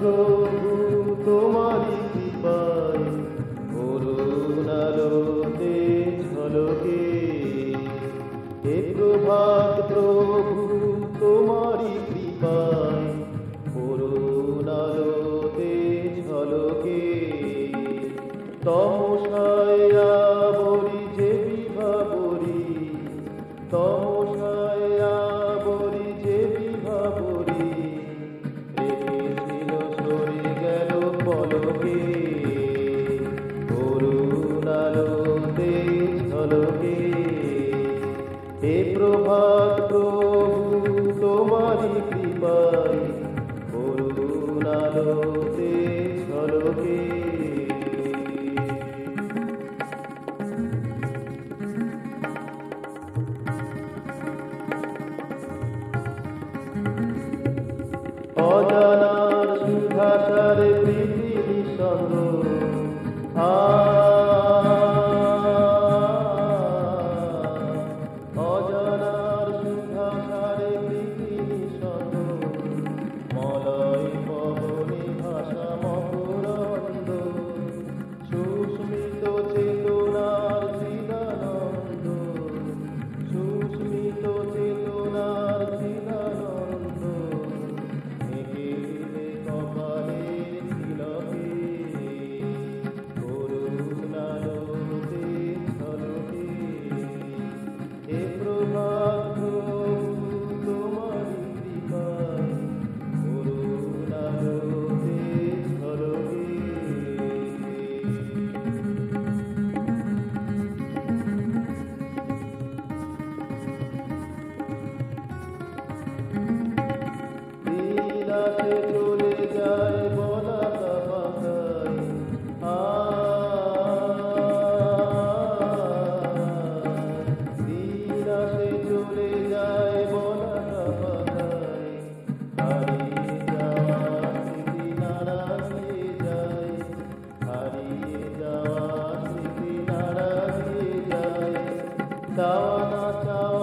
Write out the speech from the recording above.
প্রভু তোমারি কৃপায় করুণালোতে ঝলকে। হে প্রভাত প্রভু তোমারি কৃপায় করুণালোতে ঝলকে। তমসায় আবরি যে বিভাবরি, তমসায় আবরি যে বিভাবরি, রেখেছিল সরে গেল পলকে। করুণালোতে ঝলকে। হে প্রভাত প্রভু তোমারি কৃপায় করুণালোতে ঝলকে। অজানার সুধাসারে পৃথিবী সঙ্গ অজানার সুধাসারে পৃথিবী সঙ্গ মলয় পবনে ভাষা মকরন্দ। সুস্মিত চেতনার চিদানন্দ, সুস্মিত চেতনার চিদানন্দ। হে প্রভাত প্রভু তোমারি কৃপায় করুণালোতে ঝলকে। দিন আসে চলে যায় বলাকা পাতায়, দিন আসে চলে যায় বলাকা পাতায়। হারিয়ে যাওয়া স্মৃতি নাড়ায়ে যায়, হারিয়ে যাওয়া স্মৃতি নাড়ায়ে যায়। চাওয়া না চাওয়া